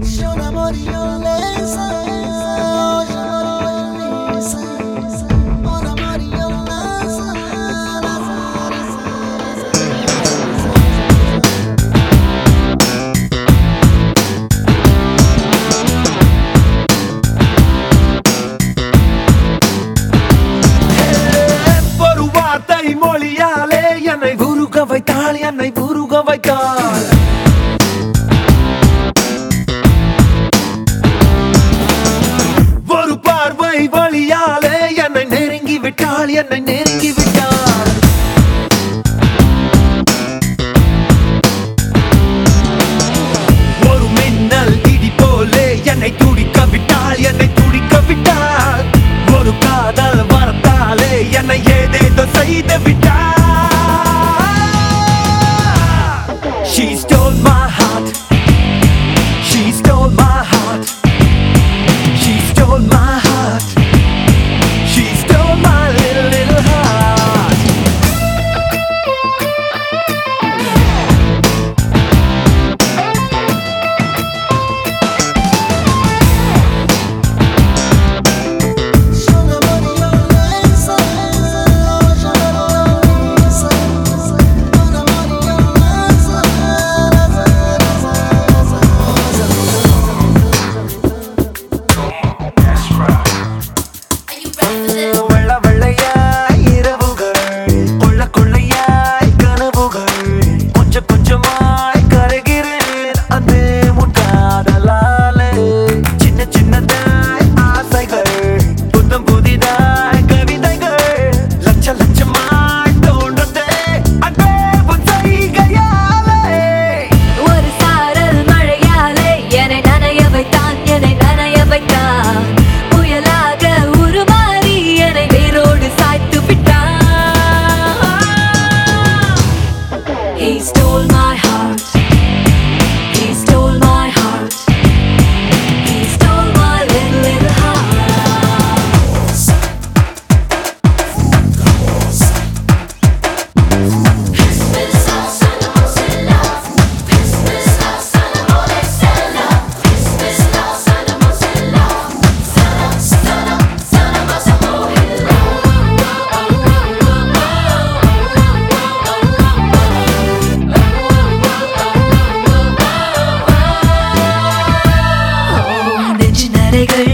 மொழியாலே என்னை உருக வைத்தாள், என்னை உருக வைத்தாள். ஒரு பார்வை வழியாலே என்னை நெருங்கி விட்டாள், என்னை நெருங்கி விட்டாள். ஒரு மின்னல் இடி போலே என்னை துடிக்க விட்டாள், என்னை துடிக்க விட்டாள். ஒரு காதல் வரத்தாலே என்னை ஏதேதோ செய்து விட்டாள். She stole my heart. She stole my heart. She stole my heart. She stole my little heart. He stole my heart. He stole my heart. He stole my little heart. They